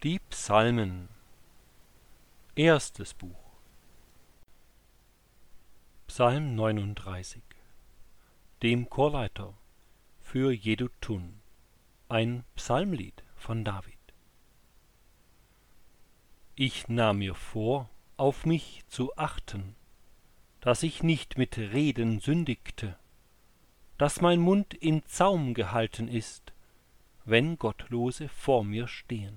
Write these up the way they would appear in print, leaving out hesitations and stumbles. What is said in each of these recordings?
Die Psalmen. Erstes Buch. Psalm 39. Dem Chorleiter für Jedutun. Ein Psalmlied von David. Ich nahm mir vor, auf mich zu achten, dass ich nicht mit Reden sündigte, dass mein Mund in Zaum gehalten ist, wenn Gottlose vor mir stehen.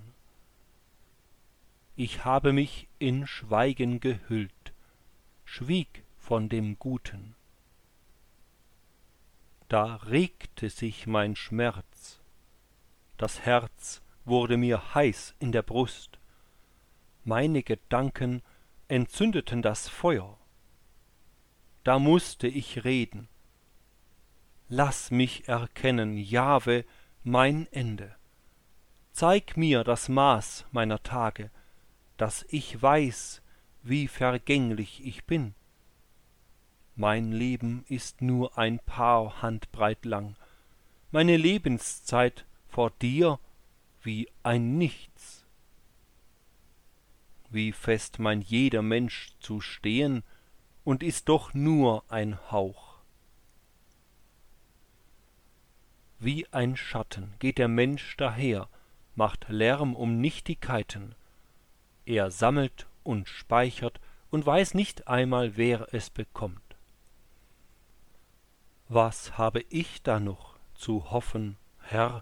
Ich habe mich in Schweigen gehüllt, schwieg von dem Guten. Da regte sich mein Schmerz, das Herz wurde mir heiß in der Brust, meine Gedanken entzündeten das Feuer. Da mußte ich reden. Lass mich erkennen, Jahwe, mein Ende. Zeig mir das Maß meiner Tage, dass ich weiß, wie vergänglich ich bin. Mein Leben ist nur ein Paar Handbreit lang, meine Lebenszeit vor dir wie ein Nichts. Wie fest meint jeder Mensch zu stehen und ist doch nur ein Hauch. Wie ein Schatten geht der Mensch daher, macht Lärm um Nichtigkeiten. Er sammelt und speichert und weiß nicht einmal, wer es bekommt. Was habe ich da noch zu hoffen, Herr?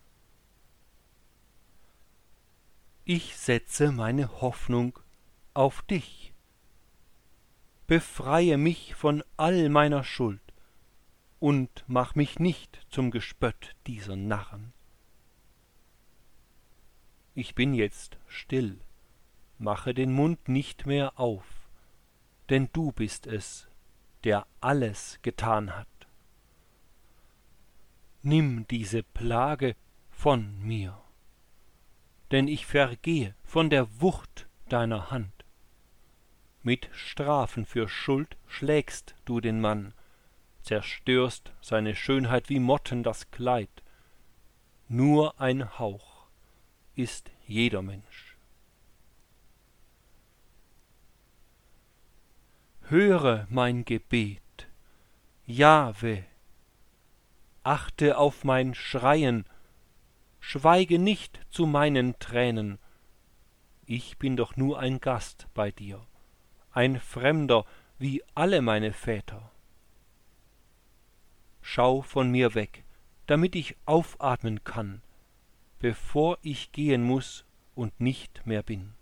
Ich setze meine Hoffnung auf dich. Befreie mich von all meiner Schuld und mach mich nicht zum Gespött dieser Narren. Ich bin jetzt still, mache den Mund nicht mehr auf, denn du bist es, der alles getan hat. Nimm diese Plage von mir, denn ich vergehe von der Wucht deiner Hand. Mit Strafen für Schuld schlägst du den Mann, zerstörst seine Schönheit wie Motten das Kleid. Nur ein Hauch ist jeder Mensch. Höre mein Gebet, Jahwe, achte auf mein Schreien, schweige nicht zu meinen Tränen. Ich bin doch nur ein Gast bei dir, ein Fremder wie alle meine Väter. Schau von mir weg, damit ich aufatmen kann, bevor ich gehen muß und nicht mehr bin.